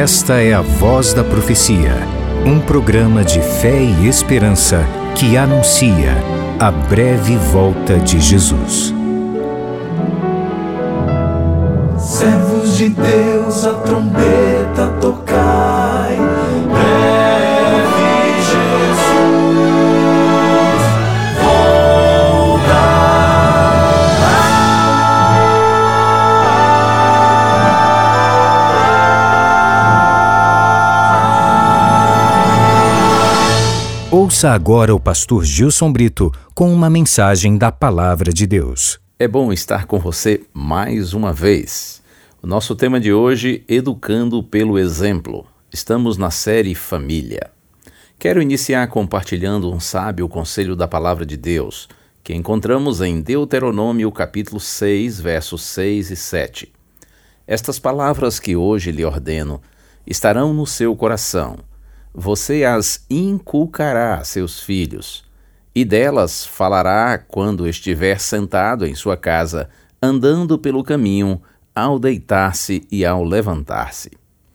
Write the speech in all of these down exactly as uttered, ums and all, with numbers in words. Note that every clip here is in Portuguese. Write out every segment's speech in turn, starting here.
Esta é a Voz da Profecia, um programa de fé e esperança que anuncia a breve volta de Jesus. Servos de Deus, a trombeta tocai, breve Jesus Ouça agora o pastor Gilson Brito com uma mensagem da Palavra de Deus. É bom estar com você mais uma vez. O nosso tema de hoje, Educando pelo Exemplo. Estamos na série Família. Quero iniciar compartilhando um sábio conselho da Palavra de Deus, que encontramos em Deuteronômio capítulo seis, versos seis e sete. Estas palavras que hoje lhe ordeno estarão no seu coração. Você as inculcará a seus filhos, e delas falará quando estiver sentado em sua casa, andando pelo caminho, ao deitar-se e ao levantar-se.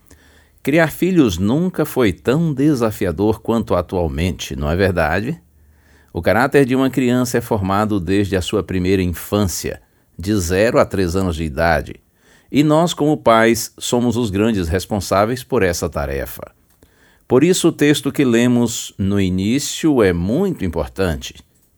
Criar filhos nunca foi tão desafiador quanto atualmente, não é verdade? O caráter de uma criança é formado desde a sua primeira infância, de zero a três anos de idade, e nós, como pais, somos os grandes responsáveis por essa tarefa. Por isso, o texto que lemos no início é muito importante.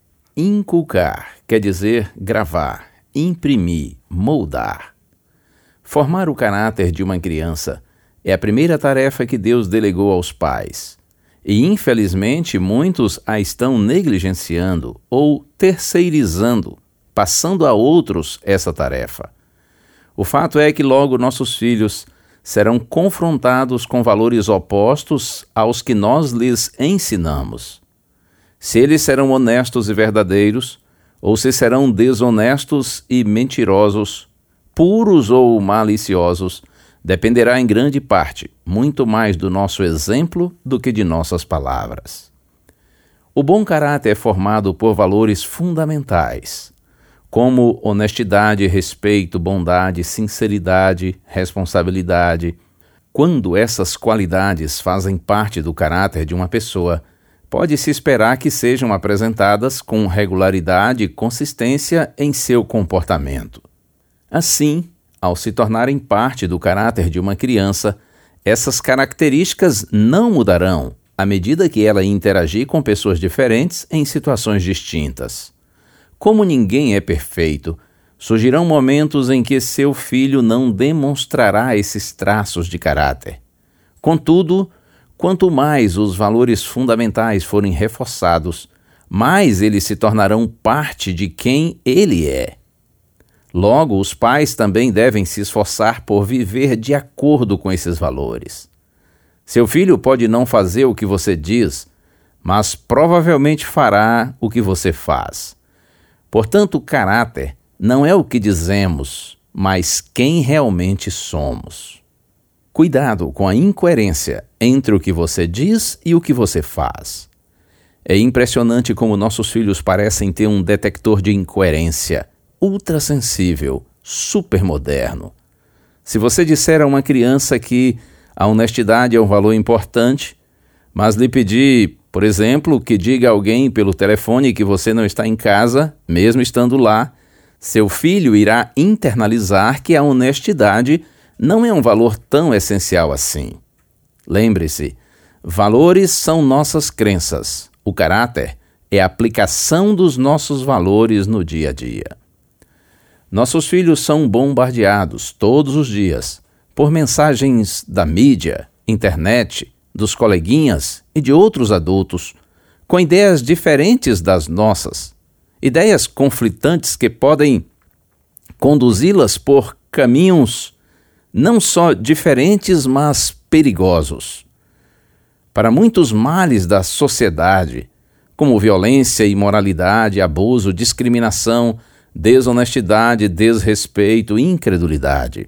Inculcar quer dizer gravar, imprimir, moldar. Formar o caráter de uma criança é a primeira tarefa que Deus delegou aos pais. E, infelizmente, muitos a estão negligenciando ou terceirizando, passando a outros essa tarefa. O fato é que logo nossos filhos serão confrontados com valores opostos aos que nós lhes ensinamos. Se eles serão honestos e verdadeiros, ou se serão desonestos e mentirosos, puros ou maliciosos, dependerá em grande parte, muito mais do nosso exemplo do que de nossas palavras. O bom caráter é formado por valores fundamentais, como honestidade, respeito, bondade, sinceridade, responsabilidade. Quando essas qualidades fazem parte do caráter de uma pessoa, pode-se esperar que sejam apresentadas com regularidade e consistência em seu comportamento. Assim, ao se tornarem parte do caráter de uma criança, essas características não mudarão à medida que ela interagir com pessoas diferentes em situações distintas. Como ninguém é perfeito, surgirão momentos em que seu filho não demonstrará esses traços de caráter. Contudo, quanto mais os valores fundamentais forem reforçados, mais eles se tornarão parte de quem ele é. Logo, os pais também devem se esforçar por viver de acordo com esses valores. Seu filho pode não fazer o que você diz, mas provavelmente fará o que você faz. Portanto, o caráter não é o que dizemos, mas quem realmente somos. Cuidado com a incoerência entre o que você diz e o que você faz. É impressionante como nossos filhos parecem ter um detector de incoerência ultrassensível, supermoderno. Se você disser a uma criança que a honestidade é um valor importante, mas lhe pedir, por exemplo, que diga a alguém pelo telefone que você não está em casa, mesmo estando lá, seu filho irá internalizar que a honestidade não é um valor tão essencial assim. Lembre-se, valores são nossas crenças. O caráter é a aplicação dos nossos valores no dia a dia. Nossos filhos são bombardeados todos os dias por mensagens da mídia, internet, dos coleguinhas e de outros adultos, com ideias diferentes das nossas, ideias conflitantes que podem conduzi-las por caminhos não só diferentes, mas perigosos. Para muitos males da sociedade, como violência, imoralidade, abuso, discriminação, desonestidade, desrespeito e incredulidade.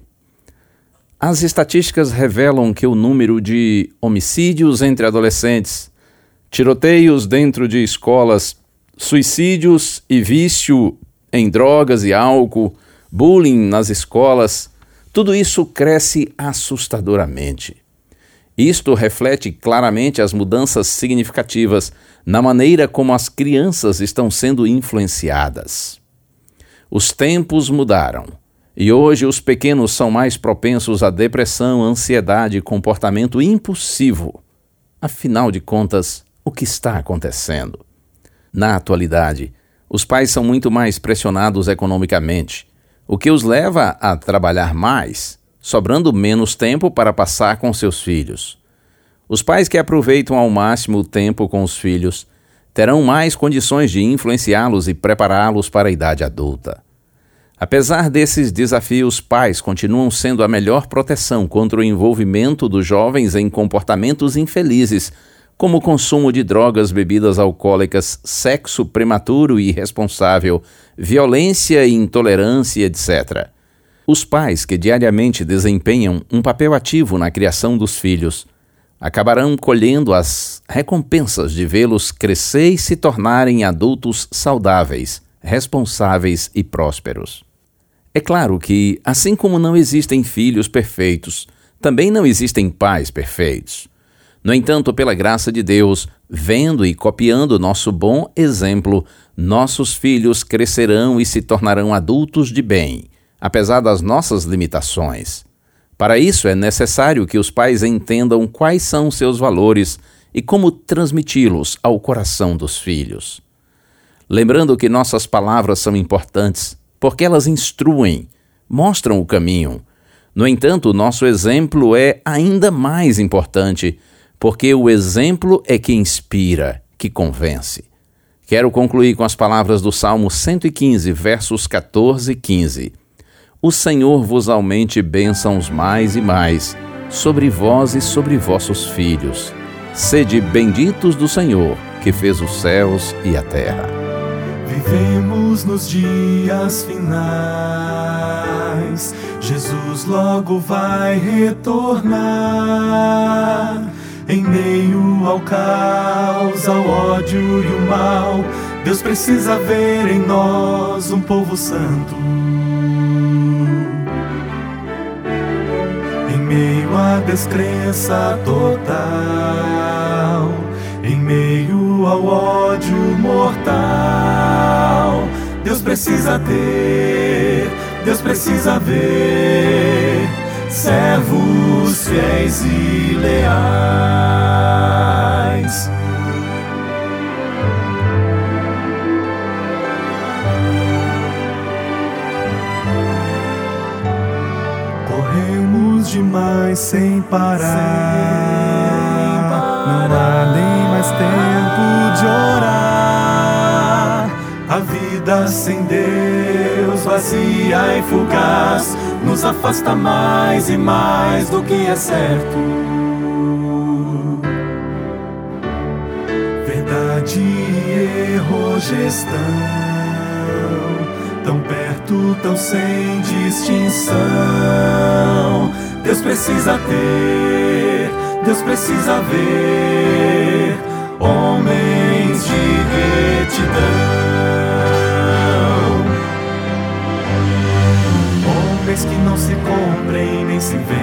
As estatísticas revelam que o número de homicídios entre adolescentes, tiroteios dentro de escolas, suicídios e vício em drogas e álcool, bullying nas escolas, tudo isso cresce assustadoramente. Isto reflete claramente as mudanças significativas na maneira como as crianças estão sendo influenciadas. Os tempos mudaram, e hoje os pequenos são mais propensos à depressão, ansiedade e comportamento impulsivo. Afinal de contas, o que está acontecendo? Na atualidade, os pais são muito mais pressionados economicamente, o que os leva a trabalhar mais, sobrando menos tempo para passar com seus filhos. Os pais que aproveitam ao máximo o tempo com os filhos terão mais condições de influenciá-los e prepará-los para a idade adulta. Apesar desses desafios, pais continuam sendo a melhor proteção contra o envolvimento dos jovens em comportamentos infelizes, como o consumo de drogas, bebidas alcoólicas, sexo prematuro e irresponsável, violência e intolerância, etcétera. Os pais que diariamente desempenham um papel ativo na criação dos filhos acabarão colhendo as recompensas de vê-los crescer e se tornarem adultos saudáveis, responsáveis e prósperos. É claro que, assim como não existem filhos perfeitos, também não existem pais perfeitos. No entanto, pela graça de Deus, vendo e copiando nosso bom exemplo, nossos filhos crescerão e se tornarão adultos de bem, apesar das nossas limitações. Para isso, é necessário que os pais entendam quais são seus valores e como transmiti-los ao coração dos filhos. Lembrando que nossas palavras são importantes, porque elas instruem, mostram o caminho. No entanto, nosso exemplo é ainda mais importante, porque o exemplo é que inspira, que convence. Quero concluir com as palavras do Salmo cento e quinze, versos catorze e quinze. O Senhor vos aumente bênçãos mais e mais, sobre vós e sobre vossos filhos. Sede benditos do Senhor, que fez os céus e a terra. Vivemos nos dias finais, Jesus logo vai retornar. Em meio ao caos, ao ódio e o mal, Deus precisa ver em nós um povo santo. Em meio à descrença total, em meio ao ódio mortal, Deus precisa ter, Deus precisa ver servos fiéis e leais. Corremos demais sem parar, sem parar. Não há nem mais tempo de orar. A vida sem Deus, vazia e fugaz, nos afasta mais e mais do que é certo. Verdade e erro gestão, tão perto, tão sem distinção. Deus precisa ter, Deus precisa ver homens de retidão. Homens que não se comprem nem se vendam,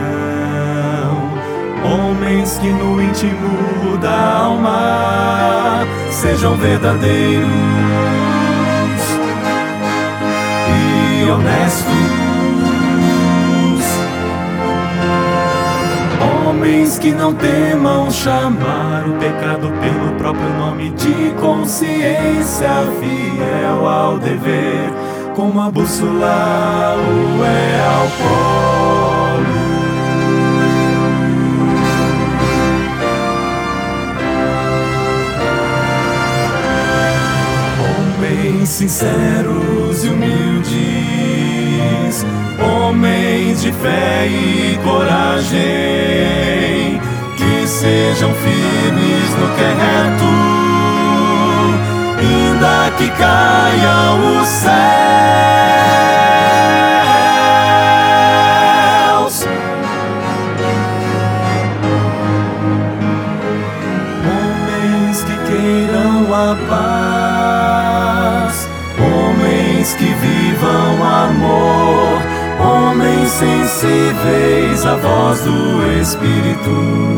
homens que no íntimo da alma sejam verdadeiros e honestos. Homens que não temam chamar o pecado pelo próprio nome, de consciência fiel ao dever, como a bússola o é ao polo. Homens sinceros e humildes, homens de fé e coragem, que sejam firmes no que é reto, ainda que caiam os céus. Homens que queiram a paz, homens que vivam amor, homens sensíveis à voz do Espírito,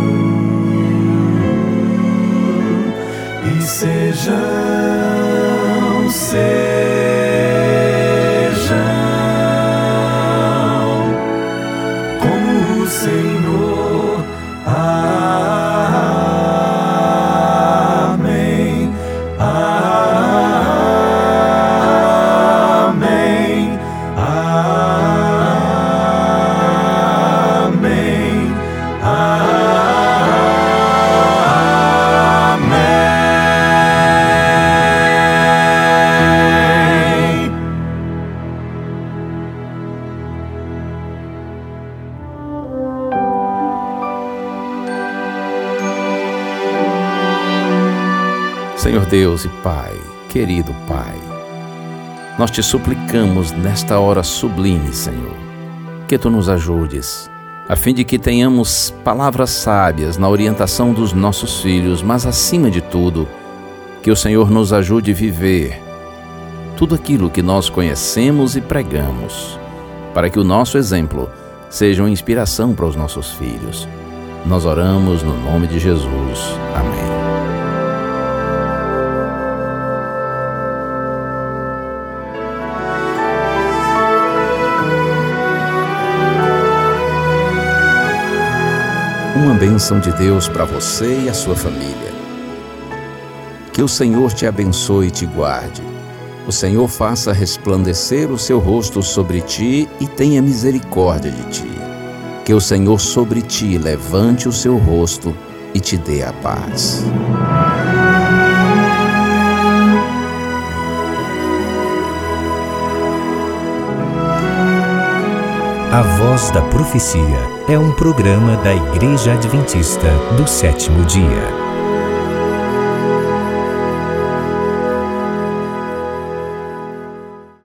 e sejam, sejam como o Senhor. Amém. Amém. Amém. Amém. Senhor Deus e Pai, querido Pai, nós te suplicamos nesta hora sublime, Senhor, que Tu nos ajudes, a fim de que tenhamos palavras sábias na orientação dos nossos filhos, mas acima de tudo, que o Senhor nos ajude a viver tudo aquilo que nós conhecemos e pregamos, para que o nosso exemplo seja uma inspiração para os nossos filhos. Nós oramos no nome de Jesus. Amém. Uma bênção de Deus para você e a sua família. Que o Senhor te abençoe e te guarde. O Senhor faça resplandecer o seu rosto sobre ti e tenha misericórdia de ti. Que o Senhor sobre ti levante o seu rosto e te dê a paz. A Voz da Profecia é um programa da Igreja Adventista do Sétimo Dia.